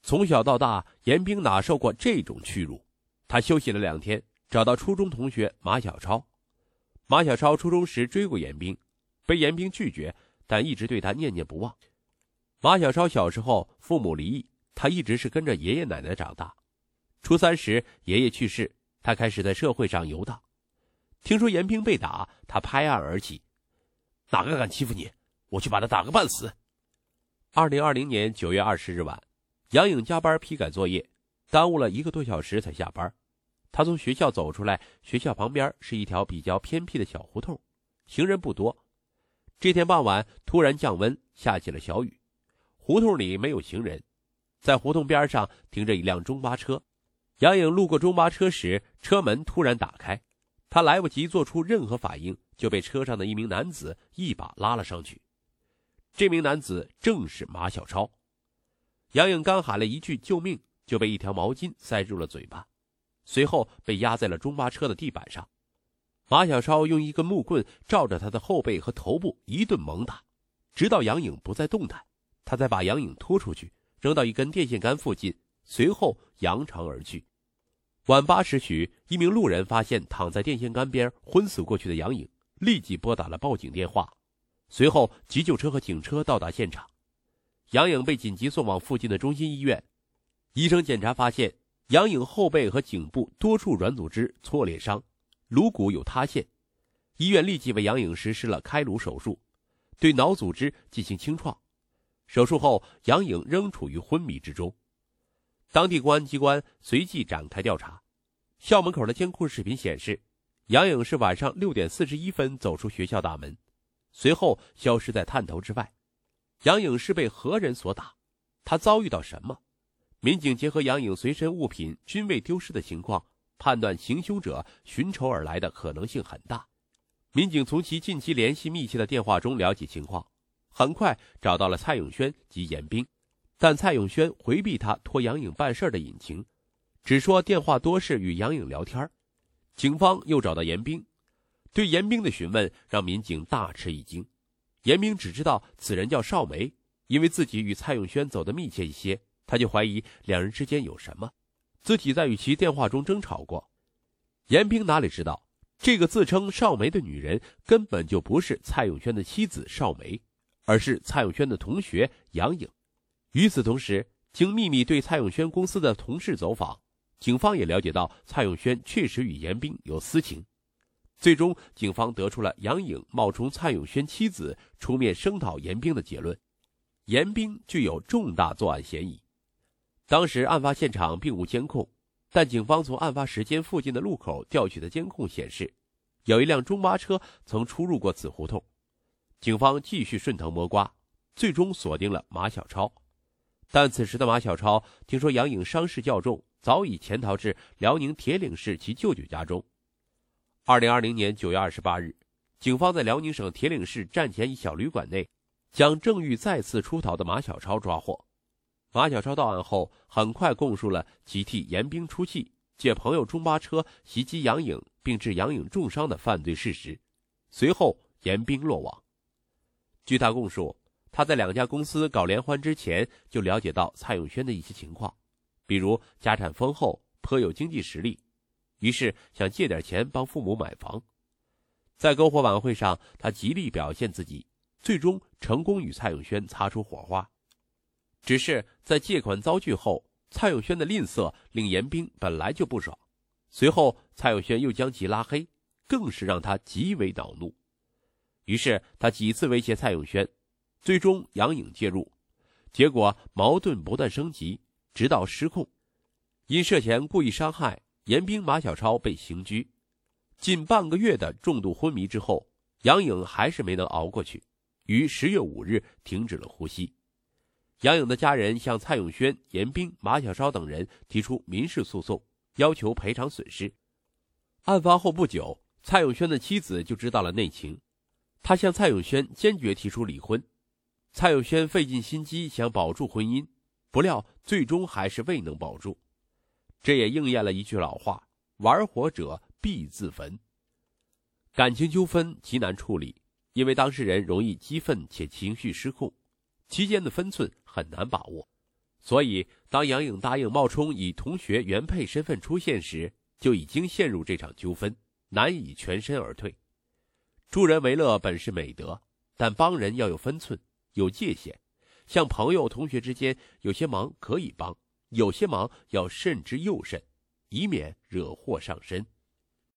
从小到大，严冰哪受过这种屈辱？他休息了2天，找到初中同学马小超。马小超初中时追过严冰，被严冰拒绝，但一直对他念念不忘。马小超小时候父母离异，他一直是跟着爷爷奶奶长大。初3时，爷爷去世，他开始在社会上游荡。听说严冰被打，他拍案而起：“哪个敢欺负你，我去把他打个半死。”2020年9月20日晚，杨颖加班批改作业，耽误了1个多小时才下班。他从学校走出来，学校旁边是一条比较偏僻的小胡同，行人不多。这天傍晚突然降温，下起了小雨，胡同里没有行人。在胡同边上停着一辆中巴车，杨颖路过中巴车时，车门突然打开，他来不及做出任何反应，就被车上的一名男子一把拉了上去。这名男子正是马小超。杨颖刚喊了一句救命，就被一条毛巾塞入了嘴巴，随后被压在了中巴车的地板上。马小超用一根木棍照着他的后背和头部一顿猛打，直到杨颖不再动弹，他才把杨颖拖出去，扔到一根电线杆附近，随后扬长而去。晚8时许，一名路人发现躺在电线杆边昏死过去的杨颖，立即拨打了报警电话。随后急救车和警车到达现场，杨颖被紧急送往附近的中心医院。医生检查发现，杨颖后背和颈部多处软组织挫裂伤，颅骨有塌陷。医院立即为杨颖实施了开颅手术，对脑组织进行清创。手术后，杨颖仍处于昏迷之中。当地公安机关随即展开调查。校门口的监控视频显示，杨颖是晚上6点41分走出学校大门，随后消失在探头之外。杨颖是被何人所打？他遭遇到什么？民警结合杨颖随身物品均未丢失的情况，判断行凶者寻仇而来的可能性很大。民警从其近期联系密切的电话中了解情况，很快找到了蔡永轩及严冰，但蔡永轩回避他托杨颖办事的隐情，只说电话多是与杨颖聊天。警方又找到严冰，对严冰的询问让民警大吃一惊。严冰只知道此人叫邵梅，因为自己与蔡永轩走得密切一些，他就怀疑两人之间有什么，自己在与其电话中争吵过。严冰哪里知道，这个自称邵梅的女人根本就不是蔡永轩的妻子邵梅，而是蔡永轩的同学杨颖。与此同时，经秘密对蔡永轩公司的同事走访，警方也了解到蔡永轩确实与严冰有私情。最终，警方得出了杨颖冒充蔡永轩妻子出面声讨严冰的结论，严冰具有重大作案嫌疑。当时案发现场并无监控，但警方从案发时间附近的路口调取的监控显示，有一辆中巴车曾出入过此胡同。警方继续顺藤摸瓜，最终锁定了马小超。但此时的马小超听说杨颖伤势较重，早已潜逃至辽宁铁岭市其舅舅家中。2020年9月28日，警方在辽宁省铁岭市站前一小旅馆内，将正欲再次出逃的马小超抓获。马小超到案后，很快供述了其替严冰出气，借朋友中巴车袭击杨颖并致杨颖重伤的犯罪事实。随后，严冰落网。据他供述，他在2家公司搞联欢之前就了解到蔡永轩的一些情况，比如家产丰厚，颇有经济实力，于是想借点钱帮父母买房。在篝火晚会上，他极力表现自己，最终成功与蔡永轩擦出火花。只是在借款遭拒后，蔡永轩的吝啬令严冰本来就不爽，随后蔡永轩又将其拉黑，更是让他极为恼怒。于是他几次威胁蔡永轩，最终杨颖介入，结果矛盾不断升级，直到失控。因涉嫌故意伤害，严冰、马小超被刑拘。近半个月的重度昏迷之后，杨颖还是没能熬过去，于10月5日停止了呼吸。杨颖的家人向蔡永轩、严冰、马小超等人提出民事诉讼，要求赔偿损失。案发后不久，蔡永轩的妻子就知道了内情，他向蔡永轩坚决提出离婚。蔡永轩费尽心机想保住婚姻，不料最终还是未能保住。这也应验了一句老话，玩火者必自焚。感情纠纷极难处理，因为当事人容易激愤且情绪失控，其间的分寸很难把握， 所以当杨颖答应冒充以同学原配身份出现时，就已经陷入这场纠纷，难以全身而退。助人为乐本是美德，但帮人要有分寸，有界限。像朋友同学之间，有些忙可以帮，有些忙要慎之又慎，以免惹祸上身。